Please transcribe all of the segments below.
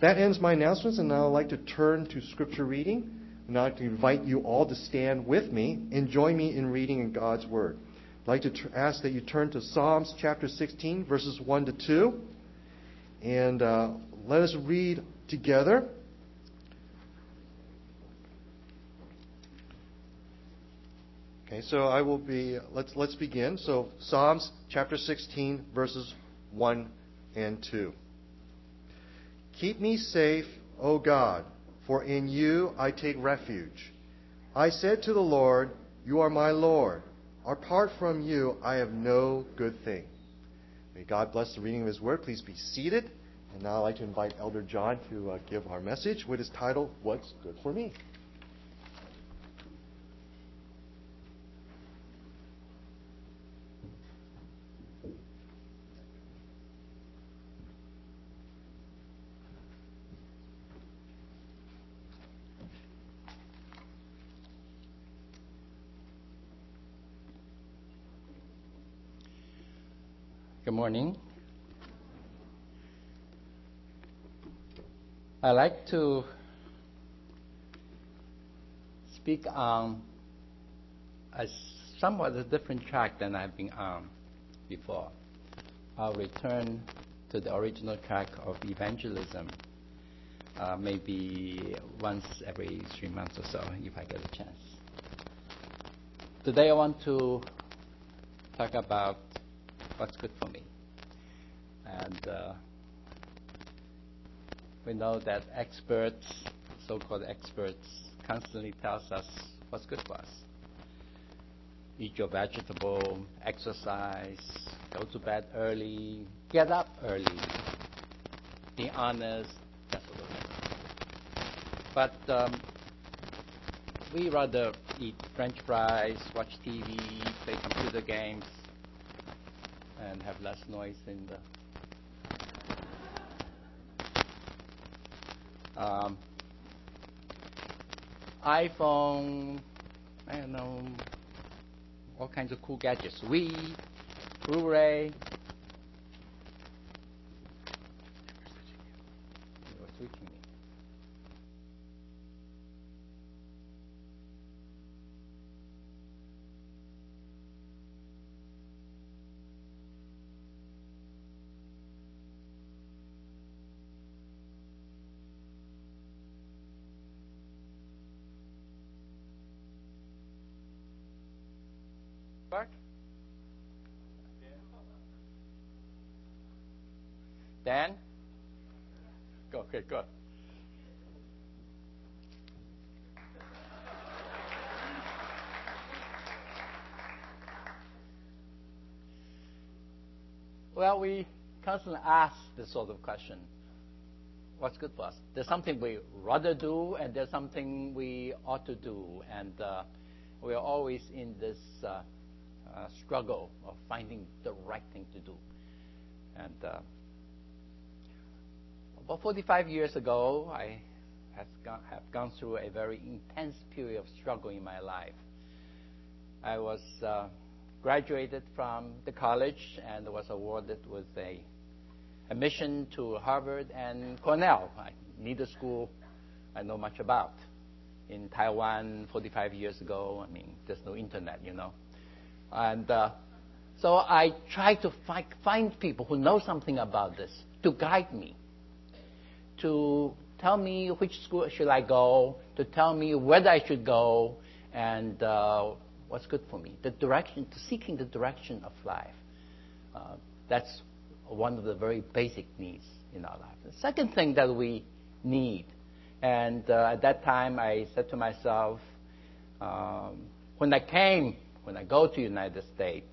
That ends my announcements, and now I'd like to turn to Scripture reading. And I'd like to invite you all to stand with me and join me in reading in God's Word. I'd like to ask that you turn to Psalms chapter 16, verses 1 to 2. And let us read together. Okay, so I will be, let's begin. So Psalms chapter 16, verses 1 and 2. Keep me safe, O God, for in you I take refuge. I said to the Lord, you are my Lord. Apart from you, I have no good thing. May God bless the reading of His Word. Please be seated. And now I'd like to invite Elder John to give our message with his title, What's Good for Me? Good morning. I'd like to speak on a somewhat a different track than I've been on before. I'll return to the original track of evangelism, maybe once every 3 months or so, if I get a chance. Today I want to talk about what's good for me. And we know that experts, so-called experts, constantly tells us what's good for us. Eat your vegetable, exercise, go to bed early, get up early, be honest, that sort of thing. But we rather eat French fries, watch TV, play computer games, and have less noise in the iPhone, I don't know, all kinds of cool gadgets. Wii, Blu-ray. They were switching me. Dan? Go, okay, good. Well, we constantly ask this sort of question. What's good for us? There's something we rather do, and there's something we ought to do. And we are always in this struggle of finding the right thing to do. And about 45 years ago, I have gone through a very intense period of struggle in my life. I was graduated from the college and was awarded with a admission to Harvard and Cornell, neither school I know much about. In Taiwan 45 years ago, I mean, there's no internet, you know. And so I tried to find people who know something about this to guide me, to tell me which school should I go, to tell me whether I should go, and what's good for me. The direction, seeking the direction of life. That's one of the very basic needs in our life. The second thing that we need, and at that time I said to myself, when I go to the United States,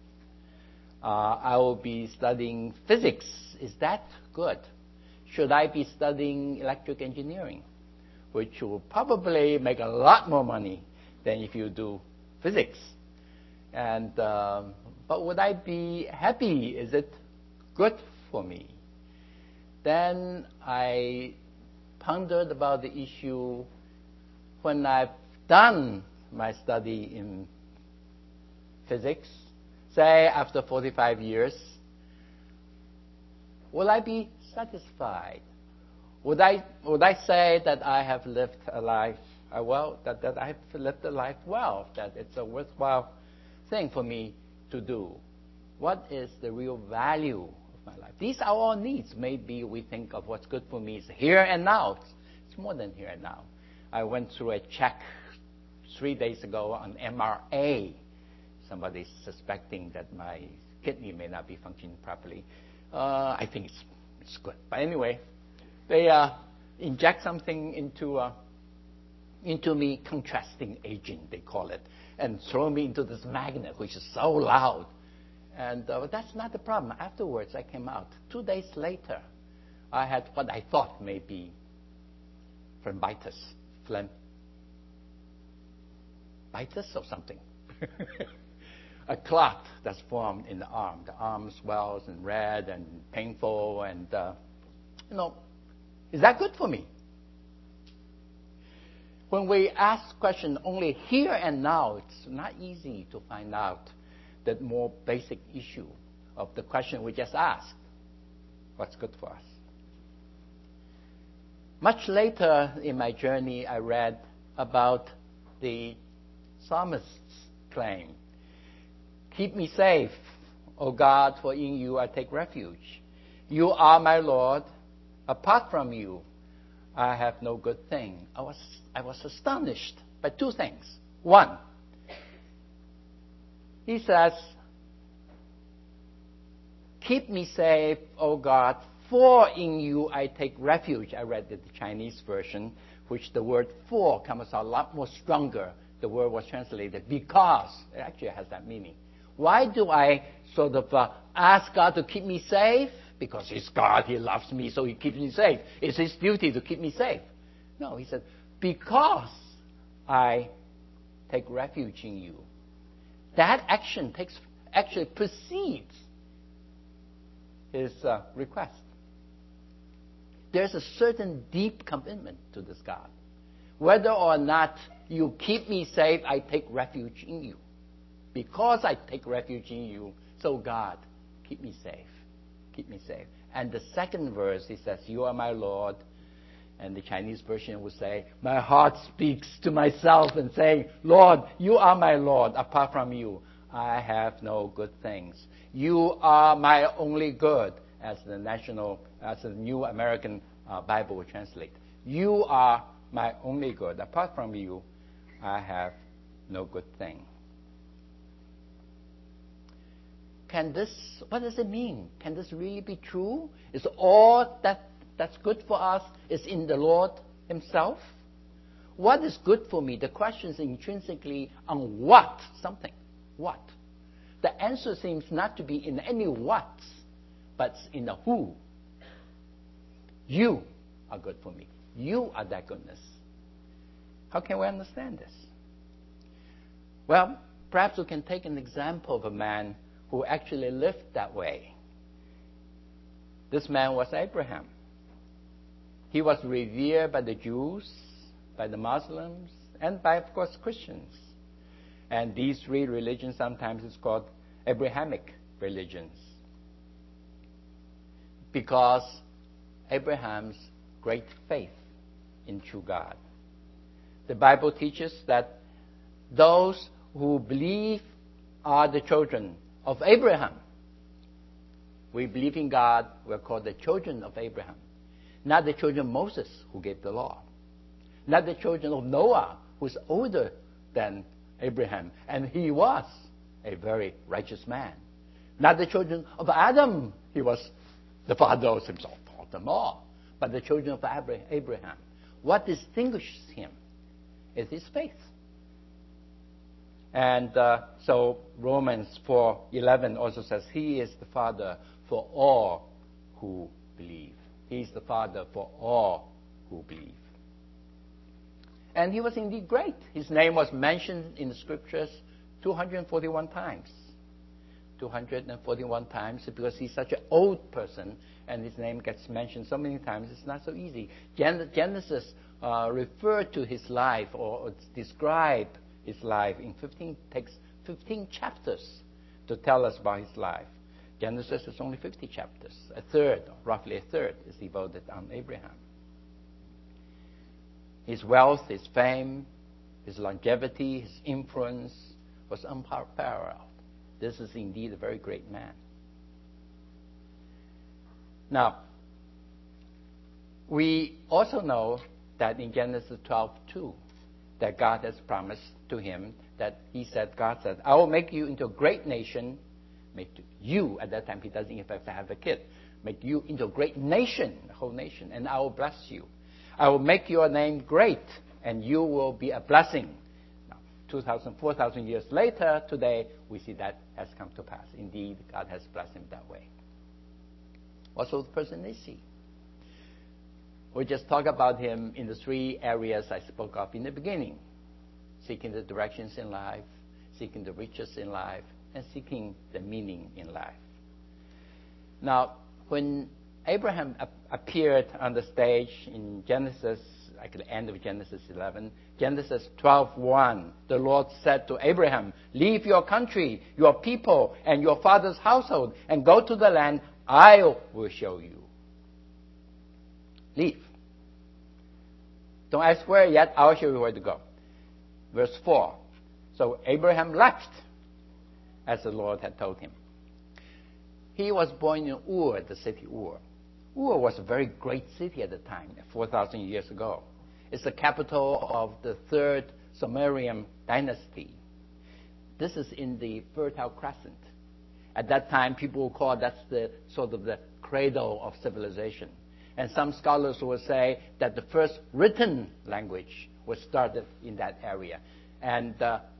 I will be studying physics. Is that good? Should I be studying electric engineering, which will probably make a lot more money than if you do physics? And but would I be happy? Is it good for me? Then I pondered about the issue. When I've done my study in physics, say after 45 years, will I be satisfied? Would I say that I have lived a life that I have lived a life well, that it's a worthwhile thing for me to do? What is the real value of my life? These are all needs. Maybe we think of what's good for me is here and now. It's more than here and now. I went through a check 3 days ago on MRA. Somebody's suspecting that my kidney may not be functioning properly. I think it's good. But anyway, they inject something into me, contrasting agent, they call it, and throw me into this magnet, which is so loud. And that's not the problem. Afterwards, I came out. 2 days later, I had what I thought may be phlebitis or something. A clot that's formed in the arm. The arm swells and red and painful, and is that good for me? When we ask questions only here and now, it's not easy to find out the more basic issue of the question we just asked. What's good for us? Much later in my journey, I read about the psalmist's claim. Keep me safe, O God, for in you I take refuge. You are my Lord. Apart from you, I have no good thing. I was astonished by two things. One, he says, keep me safe, O God, for in you I take refuge. I read the Chinese version, which the word for comes out a lot more stronger. The word was translated because. It actually has that meaning. Why do I sort of ask God to keep me safe? Because He's God, He loves me, so He keeps me safe. It's His duty to keep me safe. No, He said, because I take refuge in you. That action actually precedes His request. There's a certain deep commitment to this God. Whether or not you keep me safe, I take refuge in you. Because I take refuge in you, so God, keep me safe. Keep me safe. And the second verse, he says, you are my Lord. And the Chinese version would say, my heart speaks to myself and saying, Lord, you are my Lord. Apart from you, I have no good things. You are my only good, as the New American Bible would translate. You are my only good. Apart from you, I have no good thing. What does it mean? Can this really be true? Is all that's good for us is in the Lord Himself? What is good for me? The question is intrinsically on what? Something. What? The answer seems not to be in any what, but in the who. You are good for me. You are that goodness. How can we understand this? Well, perhaps we can take an example of a man who actually lived that way. This man was Abraham. He was revered by the Jews, by the Muslims, and by, of course, Christians. And these three religions sometimes is called Abrahamic religions, because Abraham's great faith in true God. The Bible teaches that those who believe are the children of Abraham. We believe in God, we're called the children of Abraham. Not the children of Moses, who gave the law. Not the children of Noah, who's older than Abraham, and he was a very righteous man. Not the children of Adam, he was the father of himself, taught them all. But the children of Abraham. What distinguishes him is his faith. And so Romans 4:11 also says, He is the Father for all who believe. He is the Father for all who believe. And he was indeed great. His name was mentioned in the Scriptures 241 times. 241 times, because he's such an old person, and his name gets mentioned so many times, it's not so easy. Genesis referred to his life or describe his life takes 15 chapters to tell us about his life. Genesis is only 50 chapters. Roughly a third, is devoted on Abraham. His wealth, his fame, his longevity, his influence was unparalleled. This is indeed a very great man. Now, we also know that in Genesis 12:2, that God has promised to him that God said, I will make you into a great nation. Make you, at that time, he doesn't even have a kid. Make you into a great nation, a whole nation, and I will bless you. I will make your name great, and you will be a blessing. Now, 2,000, 4,000 years later, today, we see that has come to pass. Indeed, God has blessed him that way. What sort of person is he? We just talked about him in the three areas I spoke of in the beginning. Seeking the directions in life, seeking the riches in life, and seeking the meaning in life. Now, when Abraham appeared on the stage in Genesis, like the end of Genesis 11, Genesis 12:1, the Lord said to Abraham, leave your country, your people, and your father's household, and go to the land I will show you. Leave. Don't ask where yet, I'll show you where to go. Verse 4, so Abraham left, as the Lord had told him. He was born in Ur, the city Ur. Ur was a very great city at the time, 4,000 years ago. It's the capital of the third Sumerian dynasty. This is in the Fertile Crescent. At that time, people would call that's the sort of the cradle of civilization. And some scholars will say that the first written language was started in that area. And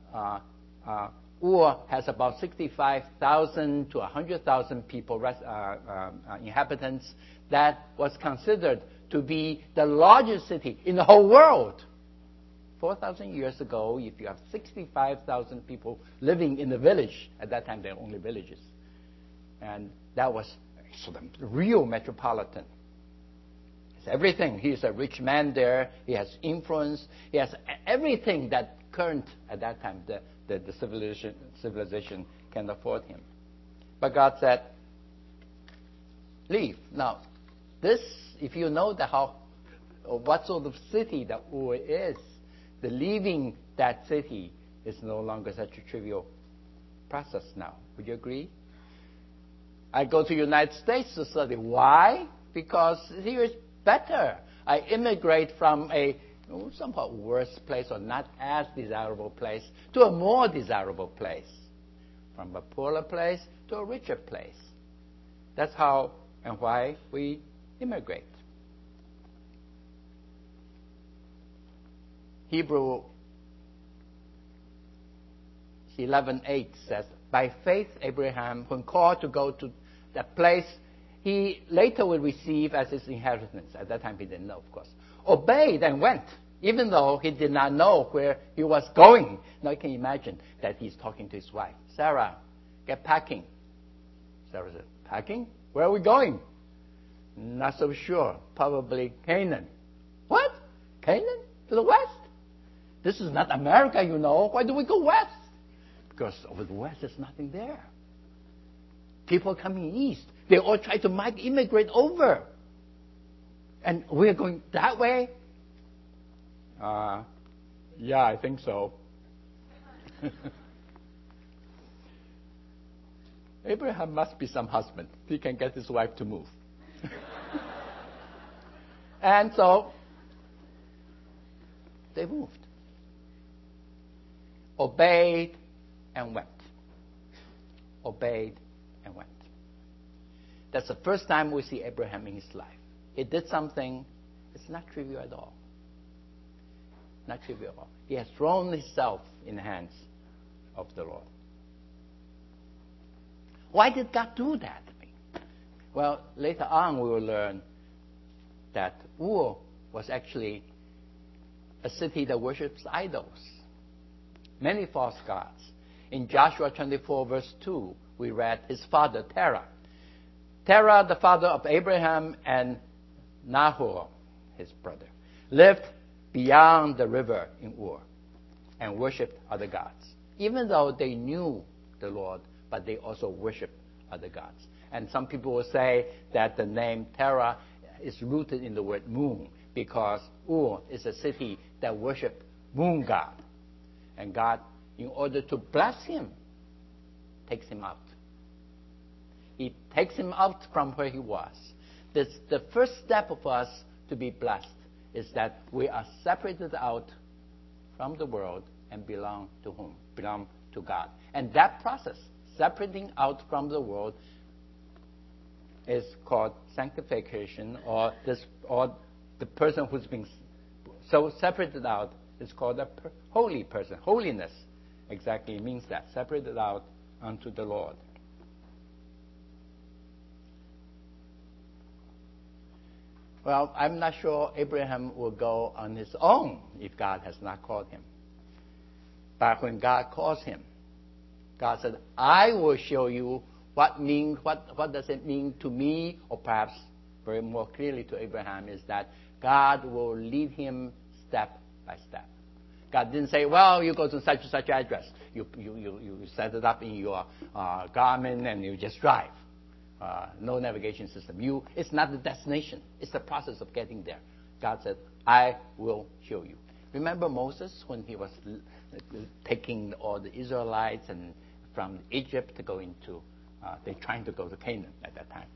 Ur has about 65,000 to 100,000 people, inhabitants. That was considered to be the largest city in the whole world. 4,000 years ago, if you have 65,000 people living in the village, at that time they were only villages. And that was sort of the real metropolitan. It's everything. He's a rich man there. He has influence. He has everything that current, at that time, the civilization can afford him. But God said, leave. Now, this, if you know what sort of city that Ur is, the leaving that city is no longer such a trivial process now. Would you agree? I go to the United States to study. Why? Because here is better. I immigrate from a somewhat worse place or not as desirable place to a more desirable place. From a poorer place to a richer place. That's how and why we immigrate. Hebrew 11:8 says, by faith Abraham, when called to go to that place, he later will receive as his inheritance. At that time he didn't know, of course. Obeyed and went, even though he did not know where he was going. Now you can imagine that he's talking to his wife. Sarah, get packing. Sarah said, packing? Where are we going? Not so sure. Probably Canaan. What? Canaan? To the west? This is not America, you know. Why do we go west? Because over the west there's nothing there. People coming east. They all try to immigrate over. And we're going that way? Yeah, I think so. Abraham must be some husband. He can get his wife to move. And so, they moved. Obeyed and went. Obeyed and went. That's the first time we see Abraham in his life. He did something, it's not trivial at all. Not trivial at all. He has thrown himself in the hands of the Lord. Why did God do that? Well, later on we will learn that Ur was actually a city that worships idols. Many false gods. In Joshua 24 verse 2, we read his father Terah. Terah, the father of Abraham and Nahor, his brother, lived beyond the river in Ur and worshipped other gods. Even though they knew the Lord, but they also worshipped other gods. And some people will say that the name Terah is rooted in the word moon, because Ur is a city that worshiped moon god. And God, in order to bless him, takes him out. He takes him out from where he was. The first step of us to be blessed is that we are separated out from the world and belong to whom? Belong to God. And that process, separating out from the world, is called sanctification, or the person who's been so separated out is called a holy person. Holiness exactly means that, separated out unto the Lord. Well, I'm not sure Abraham will go on his own if God has not called him. But when God calls him, God said, I will show you what does it mean to me, or perhaps very more clearly to Abraham, is that God will lead him step by step. God didn't say, well, you go to such and such address. You set it up in your Garmin and you just drive. No navigation system. It's not the destination. It's the process of getting there. God said, I will show you. Remember Moses when he was taking all the Israelites and from Egypt to go into, they're trying to go to Canaan at that time.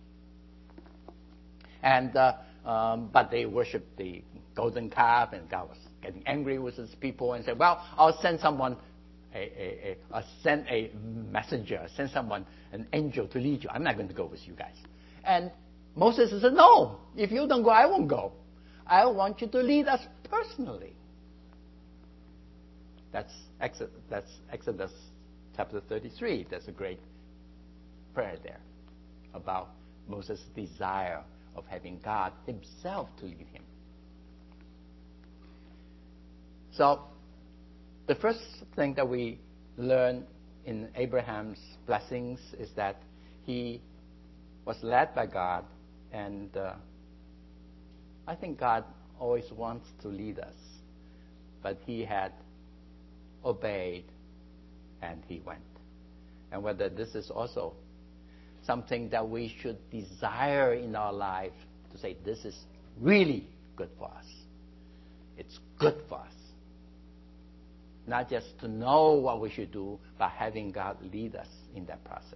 And but they worshipped the golden calf, and God was getting angry with his people and said, well, I'll send someone, send a messenger, send someone, an angel to lead you. I'm not going to go with you guys. And Moses said, no, if you don't go, I won't go. I want you to lead us personally. That's Exodus chapter 33. There's a great prayer there about Moses' desire of having God himself to lead him. So the first thing that we learn in Abraham's blessings is that he was led by God, and I think God always wants to lead us, but he had obeyed and he went. And whether this is also something that we should desire in our life, to say this is really good for us. It's good for us. Not just to know what we should do, but having God lead us in that process.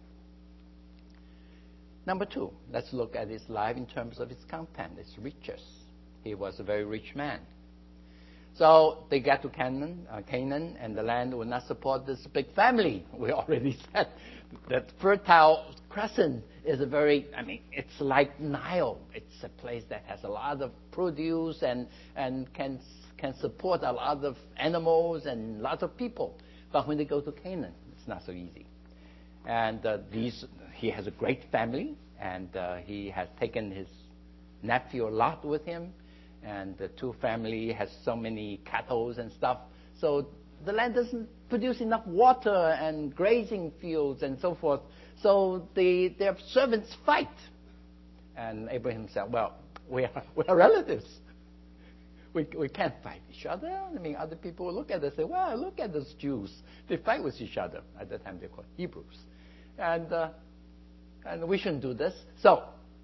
Number two, let's look at his life in terms of its content, its riches. He was a very rich man. So they get to Canaan, and the land will not support this big family. We already said that Fertile Crescent is it's like Nile. It's a place that has a lot of produce and can support a lot of animals and lots of people. But when they go to Canaan, it's not so easy. And he has a great family, and he has taken his nephew Lot with him, and the two family has so many cattle and stuff. So the land doesn't produce enough water and grazing fields and so forth. So their servants fight. And Abraham said, well, we are relatives. We can't fight each other. Other people will look at us and say, well, look at those Jews. They fight with each other. At that time, they were called Hebrews. And we shouldn't do this. So,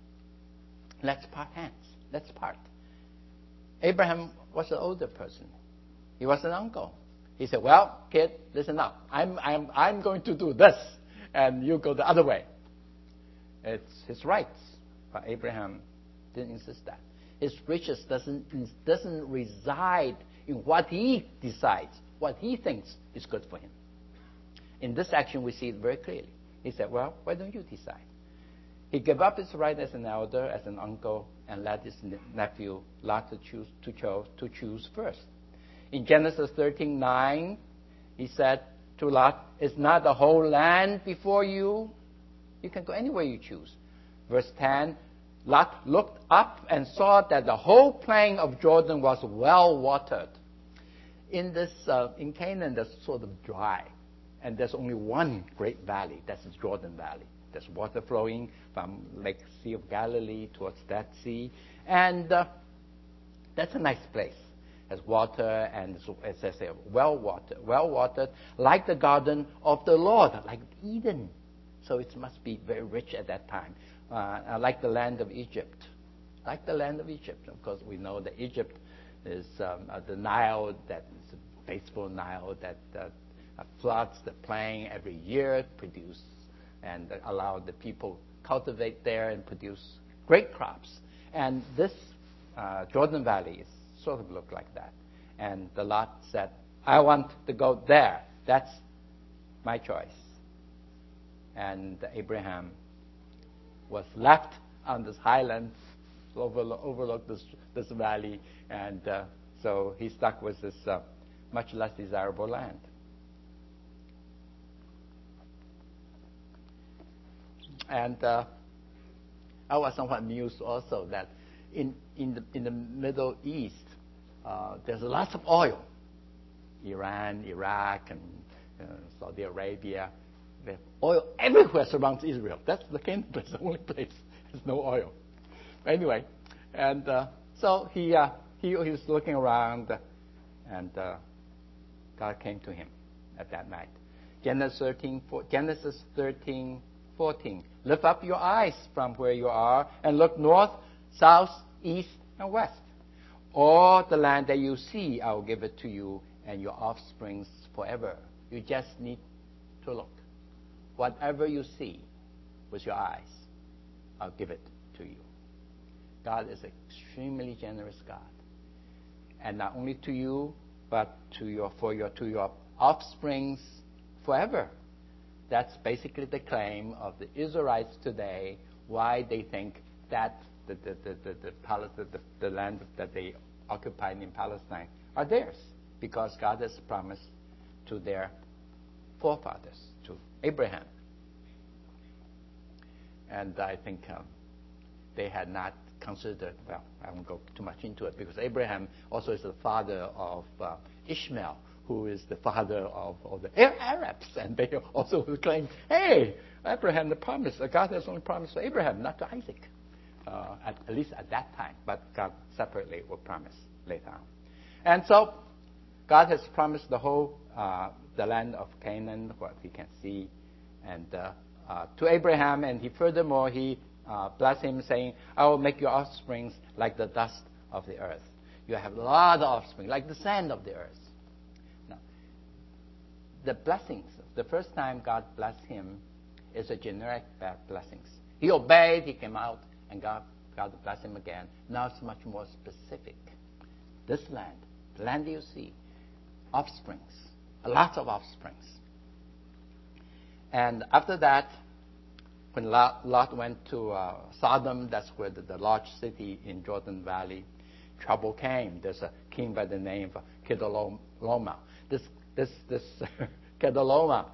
let's part hands. Let's part. Abraham was an older person. He was an uncle. He said, well, kid, listen up. I'm going to do this, and you go the other way. It's his rights. But Abraham didn't insist that. His riches doesn't reside in what he decides, what he thinks is good for him. In this action, we see it very clearly. He said, well, why don't you decide? He gave up his right as an elder, as an uncle, and let his nephew Lot to choose first. In Genesis 13:9, he said to Lot, is not the whole land before you? You can go anywhere you choose. Verse 10, Lot looked up and saw that the whole plain of Jordan was well watered. In Canaan, there's sort of dry, and there's only one great valley. That's the Jordan Valley. There's water flowing from Lake Sea of Galilee towards that sea, and that's a nice place. It has water, and as I say, well watered, like the garden of the Lord, like Eden. So it must be very rich at that time. Like the land of Egypt. like the land of Egypt. Of course, we know that Egypt is the Nile, that is a faithful Nile that floods the plain every year, produce and allow the people cultivate there and produce great crops. And this Jordan Valley is sort of look like that. And the Lot said, I want to go there. That's my choice. And Abraham was left on this highland, overlooked this valley, and so he stuck with this much less desirable land. And I was somewhat amused also that in the Middle East, there's lots of oil. Iran, Iraq, and Saudi Arabia. There's oil everywhere surrounds Israel. That's the place, the only place there's no oil. Anyway, and so he was looking around, and God came to him at that night. Genesis 13:14. Lift up your eyes from where you are and look north, south, east, and west. All the land that you see, I will give it to you and your offsprings forever. You just need to look. Whatever you see with your eyes, I'll give it to you. God is an extremely generous God. And not only to you, but to your offsprings forever. That's basically the claim of the Israelites today, why they think that the land that they occupied in Palestine are theirs, because God has promised to their forefathers, to Abraham. And I think they had not considered, well, I won't go too much into it, because Abraham also is the father of Ishmael, who is the father of the Arabs. And they also claim, hey, Abraham, God has only promised to Abraham, not to Isaac, at least at that time. But God separately will promise later on. And so God has promised the whole, the land of Canaan, what we can see, and to Abraham. And furthermore, he blessed him, saying, I will make your offsprings like the dust of the earth. You have a lot of offspring, like the sand of the earth. Now, the blessings, the first time God blessed him is a generic blessings. He obeyed, he came out, and God blessed him again. Now it's much more specific. This land, the land you see, offsprings, lots of offsprings. And after that, when Lot went to Sodom, that's where the large city in Jordan Valley, trouble came. There's a king by the name of Kedorlaomer. This Kedorlaomer,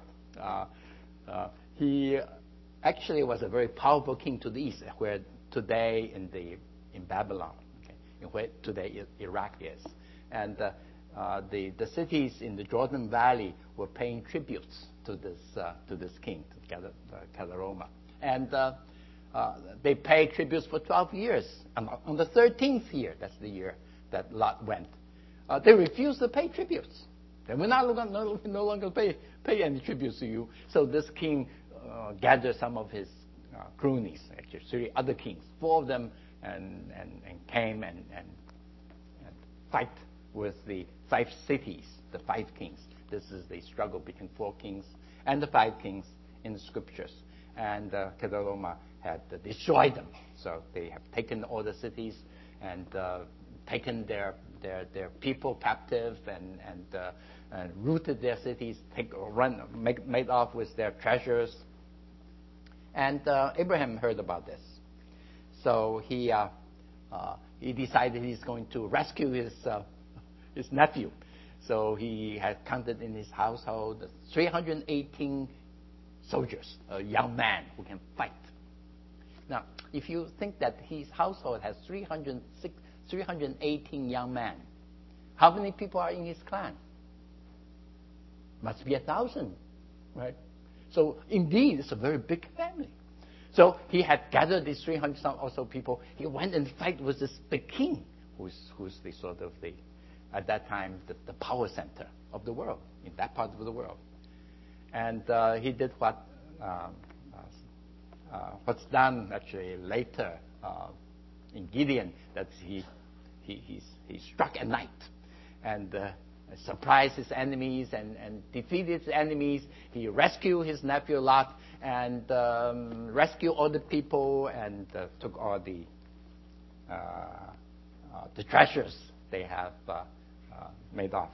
he actually was a very powerful king to the east, where today in Babylon, okay, in where today Iraq is, and the cities in the Jordan Valley were paying tributes to this king, to Kedorlaomer, and they paid tributes for 12 years. And on the 13th year, that's the year that Lot went, they refused to pay tributes. They will no longer pay any tributes to you. So this king gathered some of his cronies, actually 3 other kings, 4 of them, and came and fight with the 5 cities, the 5 kings. This is the struggle between 4 kings and the 5 kings in the scriptures. And Kedorlaomer had destroyed them. So they have taken all the cities and taken their people captive and rooted their cities, made off with their treasures. And Abraham heard about this. So he decided he's going to rescue his nephew. So he had counted in his household 318 soldiers, a young man who can fight. Now, if you think that his household has 318 young men, how many people are in his clan? Must be 1,000, right? So indeed, it's a very big family. So he had gathered these 300 or so people. He went and fight with this big king, who's the sort of at that time the power center of the world in that part of the world. And he did what's done actually later in Gideon that he struck at night and surprised his enemies and defeated his enemies. He rescued his nephew Lot and rescued all the people and took all the treasures they have made off.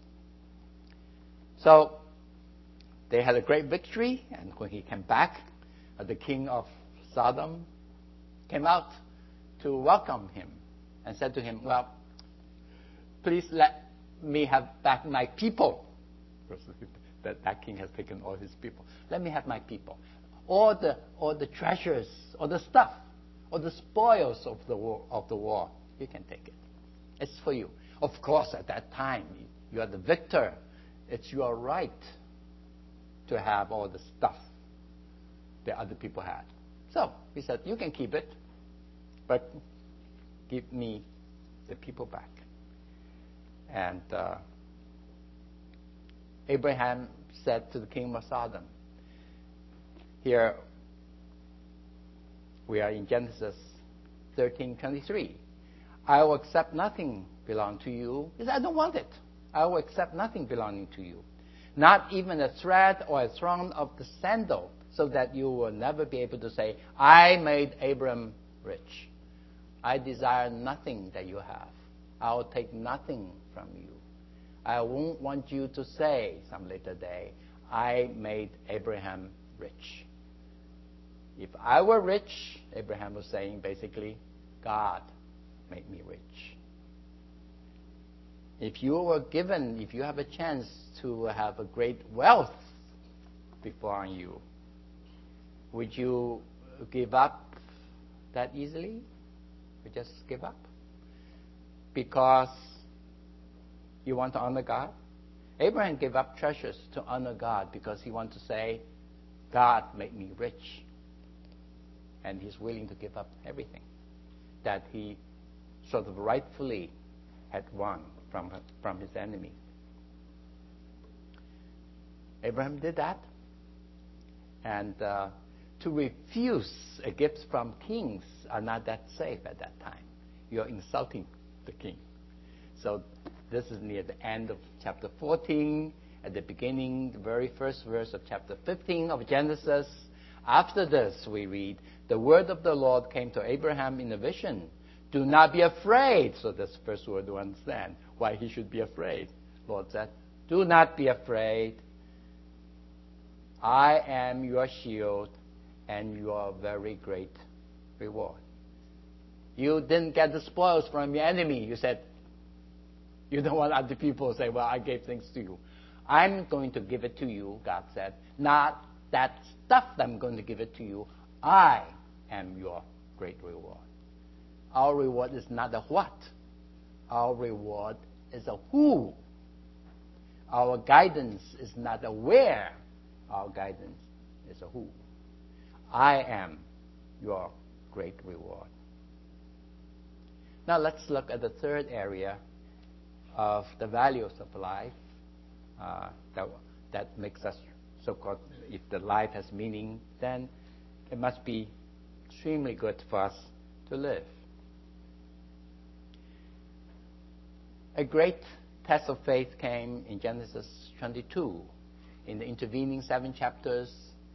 So they had a great victory, and when he came back, the king of Sodom came out to welcome him and said to him, well, please let me have back my people. That king has taken all his people. Let me have my people. All the treasures, all the stuff, all the spoils of the war, you can take it. It's for you. Of course, at that time, you are the victor. It's your right to have all the stuff that other people had. So he said, you can keep it, but give me the people back. And Abraham said to the king of Sodom, here we are in Genesis 13:23. I will accept nothing belonging to you. He said, I don't want it. I will accept nothing belonging to you. Not even a thread or a thorn of the sandal, so that you will never be able to say, I made Abram rich. I desire nothing that you have. I will take nothing from you. I won't want you to say some later day, I made Abraham rich. If I were rich, Abraham was saying basically, God made me rich. If you have a chance to have a great wealth before you, would you give up that easily? You just give up? Because you want to honor God? Abraham gave up treasures to honor God because he wanted to say, God made me rich. And he's willing to give up everything that he sort of rightfully had won from his enemy. Abraham did that. And to refuse a gift from kings are not that safe at that time. You're insulting the king. So this is near the end of chapter 14, at the beginning, the very first verse of chapter 15 of Genesis. After this, we read, the word of the Lord came to Abraham in a vision. Do not be afraid. So that's the first word to understand why he should be afraid. Lord said, do not be afraid. I am your shield and your very great reward. You didn't get the spoils from your enemy. You said, you don't want other people to say, well, I gave things to you. I'm going to give it to you, God said. Not that stuff that I'm going to give it to you. I am your great reward. Our reward is not a what. Our reward is a who. Our guidance is not a where. Our guidance is a who. I am your great reward. Now let's look at the third area of the values of life that makes us so-called, if the life has meaning, then it must be extremely good for us to live. A great test of faith came in Genesis 22. In the intervening 7 chapters,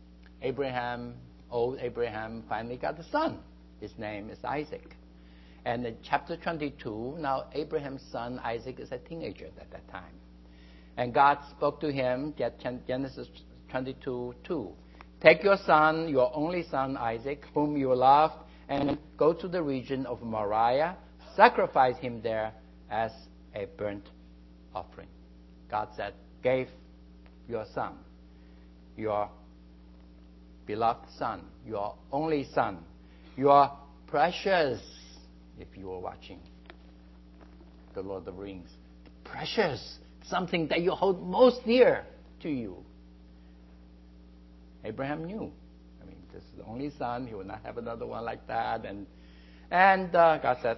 old Abraham finally got a son. His name is Isaac. And in chapter 22, now Abraham's son Isaac is a teenager at that time. And God spoke to him, Genesis 22:2. Take your son, your only son Isaac, whom you loved, and go to the region of Moriah, sacrifice him there as a burnt offering. God said, gave your son, your beloved son, your only son, your precious, if you were watching The Lord of the Rings, precious, something that you hold most dear to you. Abraham knew. I mean, this is the only son. He will not have another one like that. And God said,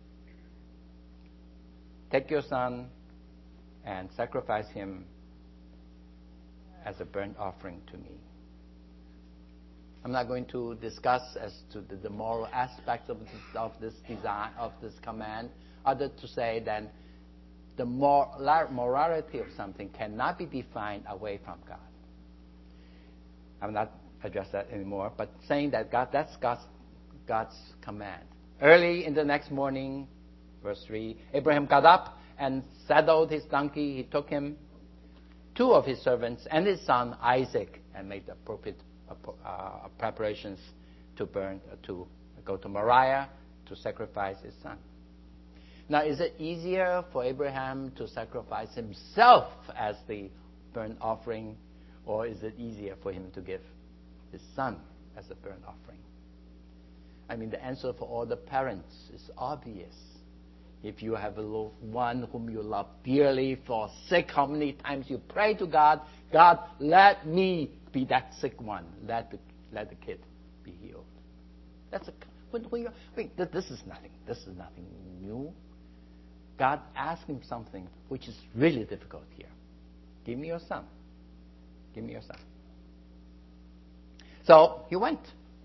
take your son and sacrifice him as a burnt offering to me. I'm not going to discuss as to the moral aspects of this design, of this command, other to say that the morality of something cannot be defined away from God. I'm not address that anymore, but saying that that's God's command. Early in the next morning, verse 3, Abraham got up and saddled his donkey. He took him, 2 of his servants, and his son Isaac, and made the appropriate preparations to go to Moriah to sacrifice his son. Now, is it easier for Abraham to sacrifice himself as the burnt offering, or is it easier for him to give his son as a burnt offering? I mean, the answer for all the parents is obvious. If you have a little one whom you love dearly, fall sick, how many times you pray to God, God, let me be that sick one. Let the kid be healed. That's this is nothing. This is nothing new. God asked him something which is really difficult here. Give me your son. Give me your son. So he went.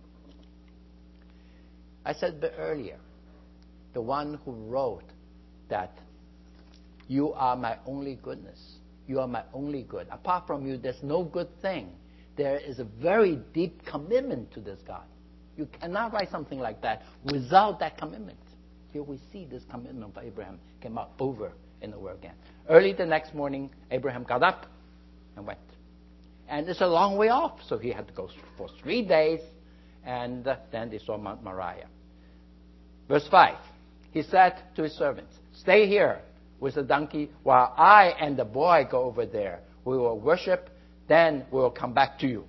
I said a bit earlier, the one who wrote that you are my only goodness. You are my only good. Apart from you, there's no good thing. There is a very deep commitment to this God. You cannot write something like that without that commitment. Here we see this commitment of Abraham came out over and over again. Early the next morning, Abraham got up and went. And it's a long way off, so he had to go for 3 days, and then they saw Mount Moriah. Verse 5, he said to his servants, stay here with the donkey while I and the boy go over there. We will worship, then we will come back to you.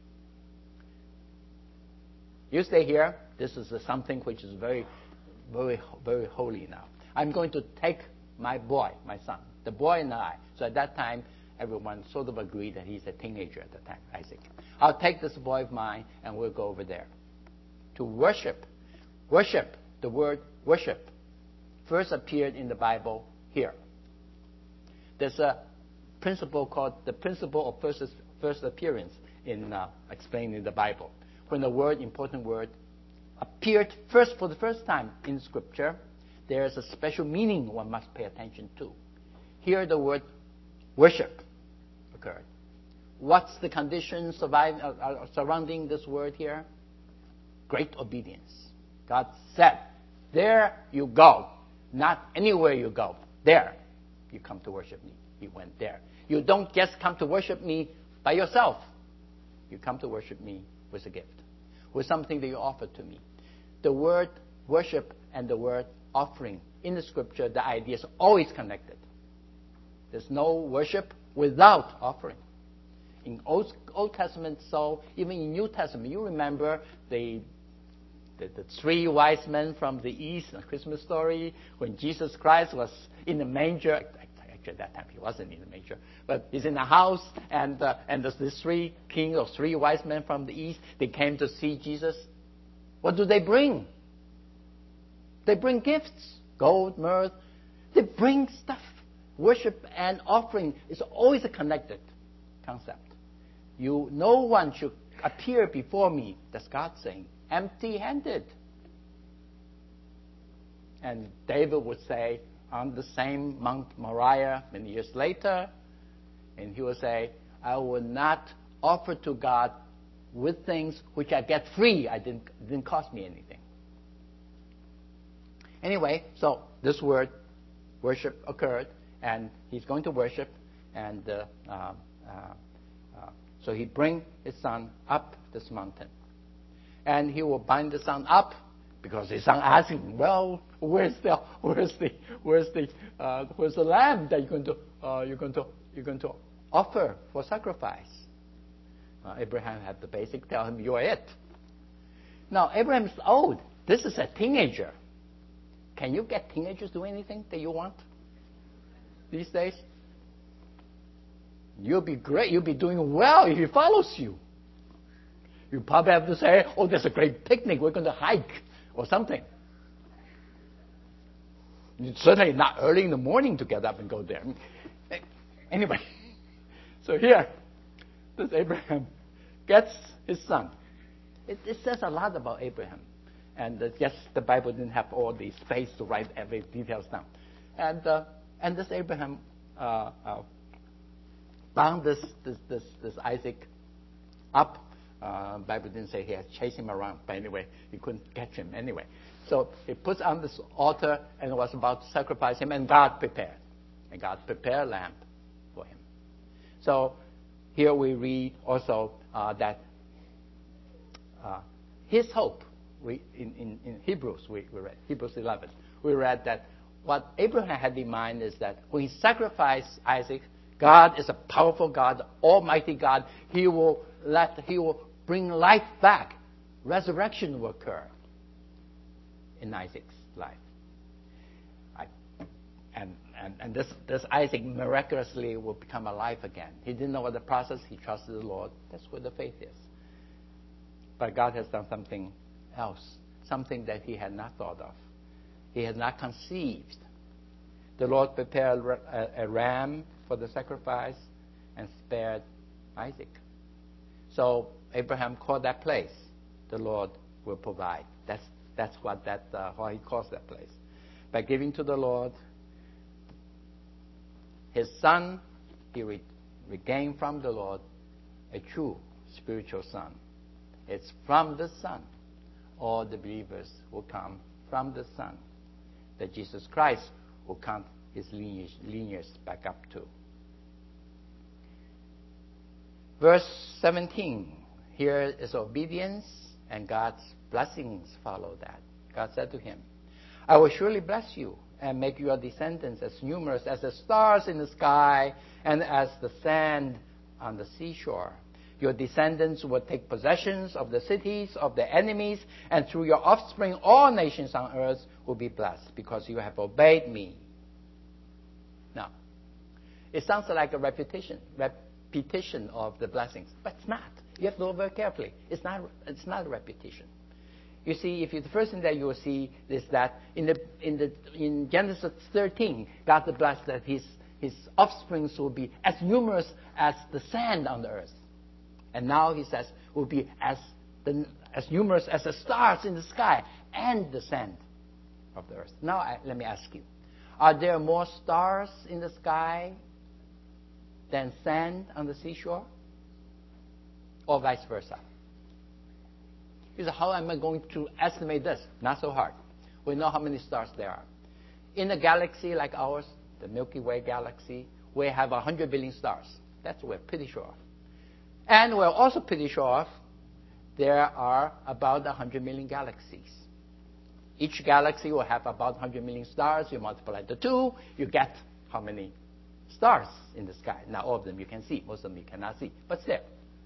You stay here. This is something which is very, very, very holy now. I'm going to take my boy, my son, the boy and I. So at that time, everyone sort of agreed that he's a teenager at the time, Isaac. I'll take this boy of mine and we'll go over there to worship. Worship, the word worship, first appeared in the Bible here. There's a principle called the principle of first appearance in explaining the Bible. When the important word, appeared for the first time in Scripture, there is a special meaning one must pay attention to. Here the word worship occurred. What's the condition surrounding this word here? Great obedience. God said, there you go. Not anywhere you go. There you come to worship me. He went there. You don't just come to worship me by yourself. You come to worship me with a gift, with something that you offer to me. The word worship and the word offering in the Scripture, the idea is always connected. There's no worship without offering. In Old Testament, so even in New Testament, you remember the 3 wise men from the east, the Christmas story, when Jesus Christ was in the manger. Actually, at that time he wasn't in the manger, but he's in the house, and there's these 3 kings or 3 wise men from the east. They came to see Jesus. What do they bring? They bring gifts, gold, myrrh. They bring stuff. Worship and offering is always a connected concept. No one should appear before me, that's God saying, empty-handed. And David would say on the same Mount Moriah many years later, and he would say, I will not offer to God with things which I get free. It didn't cost me anything. Anyway, so this word worship occurred, and he's going to worship, and so he bring his son up this mountain, and he will bind the son up because his son asked him, "Well, where's the lamb that you're going to offer for sacrifice?" Abraham had the basic tell him, "You are it." Now Abraham's old. This is a teenager. Can you get teenagers to do anything that you want these days? You'll be great. You'll be doing well if he follows you. You probably have to say, "Oh, there's a great picnic. We're going to hike," or something. It's certainly not early in the morning to get up and go there. Anyway, so here, this Abraham gets his son. It says a lot about Abraham. And yes, the Bible didn't have all the space to write every details down. And this Abraham bound this Isaac up. Bible didn't say he had chased him around, but anyway, he couldn't catch him anyway. So he puts on this altar and was about to sacrifice him, and God prepared. And God prepared a lamb for him. So here we read also that his hope, in Hebrews, we read, Hebrews 11, we read that what Abraham had in mind is that when he sacrificed Isaac, God is a powerful God, almighty God. He will bring life back. Resurrection will occur in Isaac's life. And this Isaac miraculously will become alive again. He didn't know what the process. He trusted the Lord. That's where the faith is. But God has done something else, something that he had not thought of. He had not conceived. The Lord prepared a ram for the sacrifice and spared Isaac. So Abraham called that place, the Lord will provide. That's what why he calls that place. By giving to the Lord his son, he regained from the Lord a true spiritual son. It's from the Son all the believers will come from the Son, that Jesus Christ will count his lineage back up to. Verse 17, here is obedience, and God's blessings follow that. God said to him, I will surely bless you and make your descendants as numerous as the stars in the sky and as the sand on the seashore. Your descendants will take possessions of the cities of their enemies, and through your offspring all nations on earth will be blessed, because you have obeyed me. Now, it sounds like a repetition of the blessings, but it's not. You have to look very carefully. It's not a repetition. You see, the first thing that you will see is that in Genesis 13, God blessed that his offspring will be as numerous as the sand on the earth. And now he says will be as numerous as the stars in the sky and the sand of the earth. Now let me ask you, are there more stars in the sky than sand on the seashore? Or vice versa? You say, how am I going to estimate this? Not so hard. We know how many stars there are. In a galaxy like ours, the Milky Way galaxy, we have 100 billion stars. That's what we're pretty sure of. And we're also pretty sure of there are about 100 million galaxies. Each galaxy will have about 100 million stars. You multiply the two, you get how many stars in the sky. Not all of them you can see. Most of them you cannot see. But still.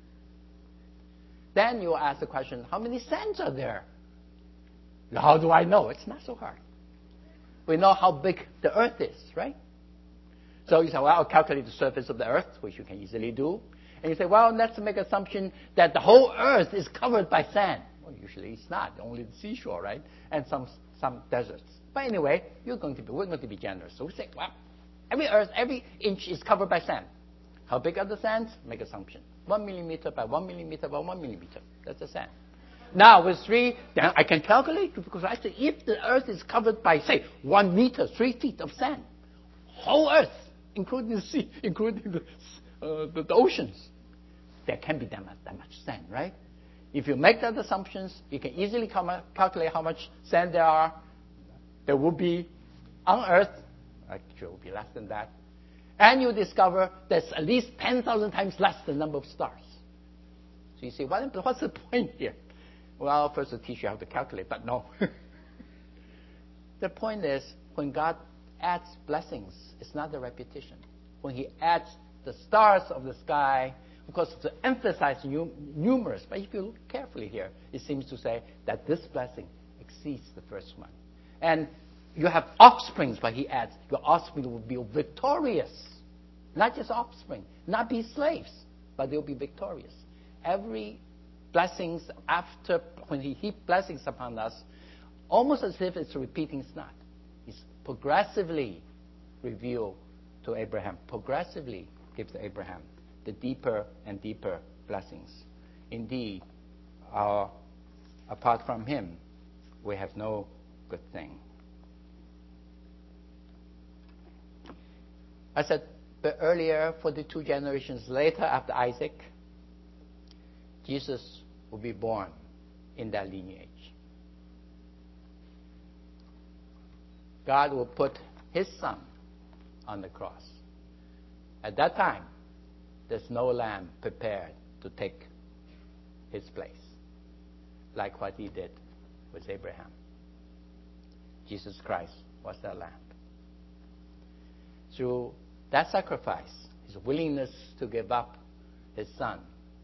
Then you ask the question, how many sands are there? How do I know? It's not so hard. We know how big the Earth is, right? So you say, well, I'll calculate the surface of the Earth, which you can easily do. And you say, well, let's make assumption that the whole Earth is covered by sand. Well, usually it's not, only the seashore, right? And some deserts. But anyway, we're going to be generous. So we say, well, every inch is covered by sand. How big are the sands? Make assumption. 1 millimeter by 1 millimeter by 1 millimeter. That's the sand. Now with 3, then I can calculate, because I say if the Earth is covered by, say, 1 meter, 3 feet of sand, whole Earth, including the sea, including the oceans, there can be that much sand, right? If you make that assumptions, you can easily calculate how much sand there will be on Earth. Actually, it will be less than that. And you discover there's at least 10,000 times less the number of stars. So you say, what's the point here? Well, first to teach you how to calculate, but no. The point is, when God adds blessings, it's not a repetition. When he adds the stars of the sky, of course, to emphasize numerous, but if you look carefully here, it seems to say that this blessing exceeds the first one. And you have offspring, but he adds, your offspring will be victorious. Not just offspring, not be slaves, but they'll be victorious. Every blessings after, when he heaps blessings upon us, almost as if it's repeating, it's not. It's progressively revealed to Abraham, progressively gives to Abraham the deeper and deeper blessings. Indeed, our Apart from him, we have no good thing. I said earlier, 42 generations later after Isaac, Jesus will be born in that lineage. God will put his son on the cross. At that time, there's no lamb prepared to take his place, like what he did with Abraham. Jesus Christ was that lamb. Through that sacrifice, his willingness to give up his son,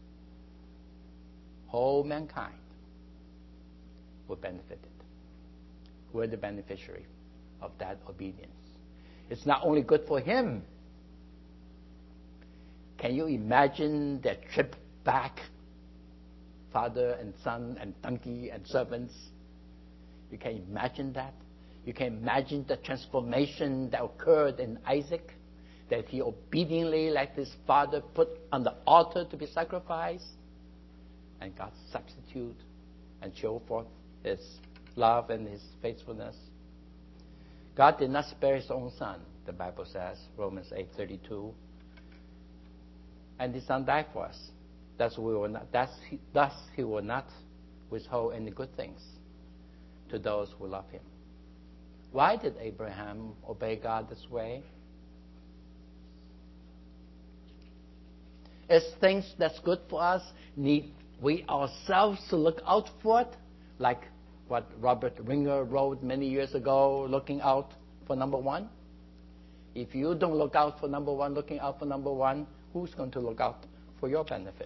whole mankind will benefit it. We're the beneficiary of that obedience. It's not only good for him. Can you imagine that trip back? Father and son and donkey and servants. You can imagine that? You can imagine the transformation that occurred in Isaac, that he obediently let his father put on the altar to be sacrificed, and God substitute and show forth his love and his faithfulness. God did not spare his own son, the Bible says, Romans 8:32. And his son died for us. Thus he will not withhold any good things to those who love him. Why did Abraham obey God this way? Is things that's good for us, need we ourselves to look out for it? Like what Robert Ringer wrote many years ago, looking out for number one? If you don't look out for number one, looking out for number one, who's going to look out for your benefit?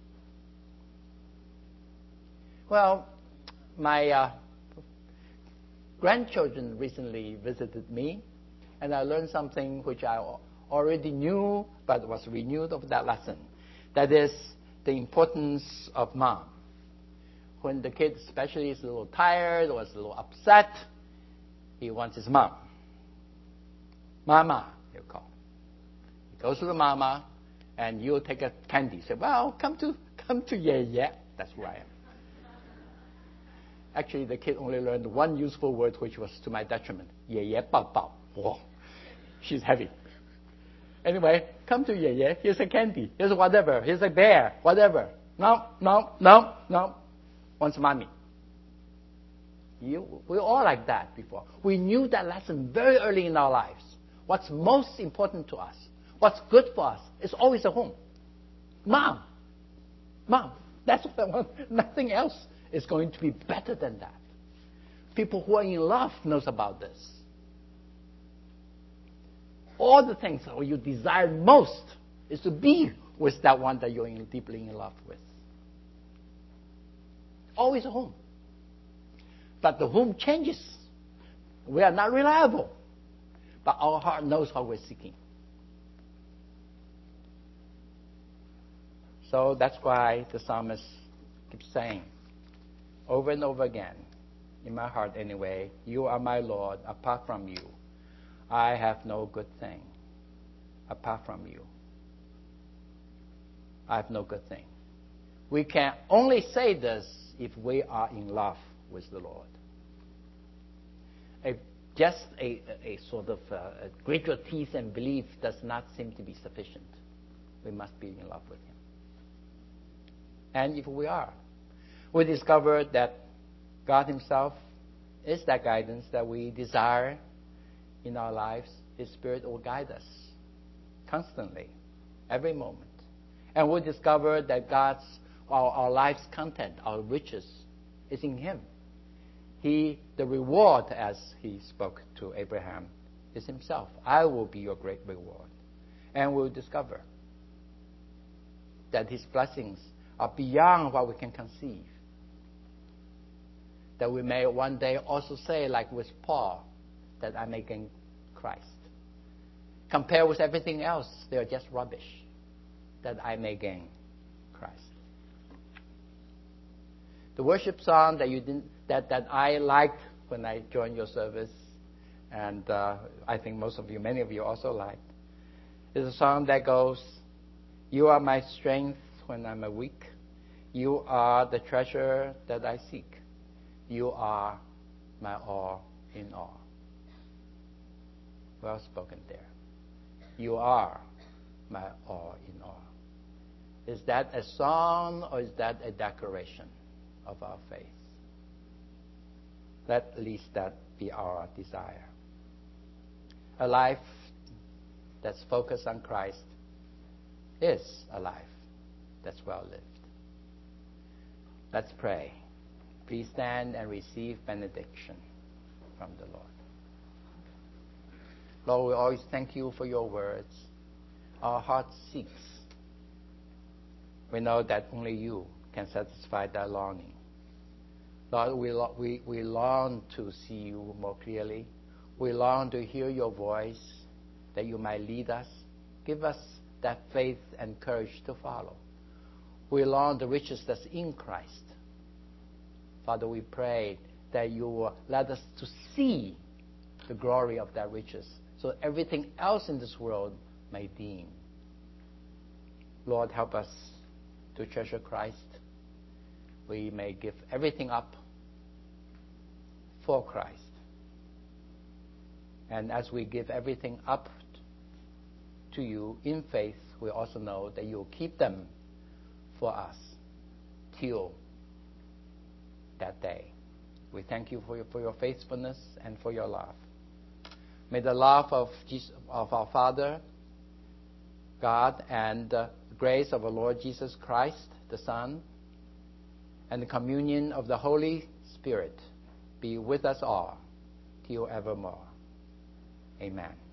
Well, my grandchildren recently visited me, and I learned something which I already knew, but was renewed of that lesson. That is the importance of mom. When the kid especially is a little tired or is a little upset, he wants his mom. Mama, he'll call. He goes to the mama, and you'll take a candy. Say, well, come to Ye. That's who I am. Actually, the kid only learned one useful word, which was to my detriment. Ye bao bao. Whoa, she's heavy. Anyway, come to Ye. Here's a candy. Here's whatever. Here's a bear. Whatever. No. Wants mommy. We're all like that before. We knew that lesson very early in our lives. What's most important to us, what's good for us, is always at home. Mom, that's what I want. Nothing else is going to be better than that. People who are in love knows about this. All the things that you desire most is to be with that one that you're deeply in love with. Always at home. But the home changes. We are not reliable. But our heart knows what we're seeking. So that's why the psalmist keeps saying, over and over again, in my heart anyway, you are my Lord. Apart from you, I have no good thing. Apart from you, I have no good thing. We can only say this if we are in love with the Lord. Just a sort of grit your teeth and belief does not seem to be sufficient. We must be in love with him. And if we are, we discover that God himself is that guidance that we desire in our lives. His Spirit will guide us constantly, every moment. And we discover that our life's content, our riches, is in him. The reward, as he spoke to Abraham, is himself. I will be your great reward. And we'll discover that his blessings are beyond what we can conceive. That we may one day also say, like with Paul, that I may gain Christ. Compared with everything else, they are just rubbish. That I may gain Christ. The worship song that I liked when I joined your service, and I think many of you also liked, is a song that goes, you are my strength when I'm weak. You are the treasure that I seek. You are my all in all. Well spoken there. You are my all in all. Is that a song or is that a declaration of our faith? Let at least that be our desire. A life that's focused on Christ is a life that's well lived. Let's pray. Please stand and receive benediction from the Lord. Lord, we always thank you for your words. Our heart seeks. We know that only you can satisfy that longing. Lord, we long to see you more clearly. We long to hear your voice, that you might lead us. Give us that faith and courage to follow. We long the riches that's in Christ. Father, we pray that you will let us to see the glory of that riches, so everything else in this world may dim. Lord, help us to treasure Christ. We may give everything up for Christ. And as we give everything up to you in faith, we also know that you will keep them for us till that day. We thank you for your faithfulness and for your love. May the love of our Father, God, and the grace of our Lord Jesus Christ, the Son, and the communion of the Holy Spirit be with us all till evermore. Amen.